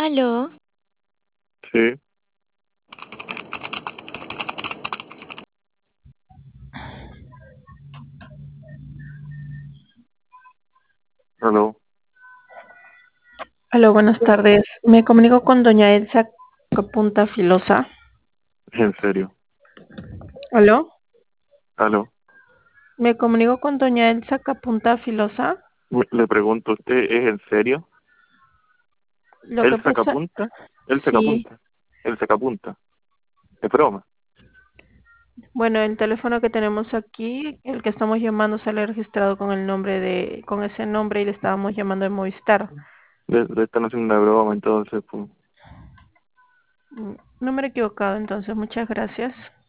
Aló, Sí, aló, Aló, buenas tardes. Me comunico con doña Elsa Capunta Filosa. en serio, Aló, aló. me comunico con doña Elsa Capunta Filosa. Le pregunto, ¿usted es en serio? Lo ¿Él que saca pasa, punta? Él saca sí, punta. Él saca punta. Es broma. bueno, el teléfono que tenemos aquí, el que estamos llamando, sale registrado con el nombre con ese nombre y le estábamos llamando de Movistar. Le están haciendo una broma, entonces, pues. No me he equivocado, entonces, muchas gracias.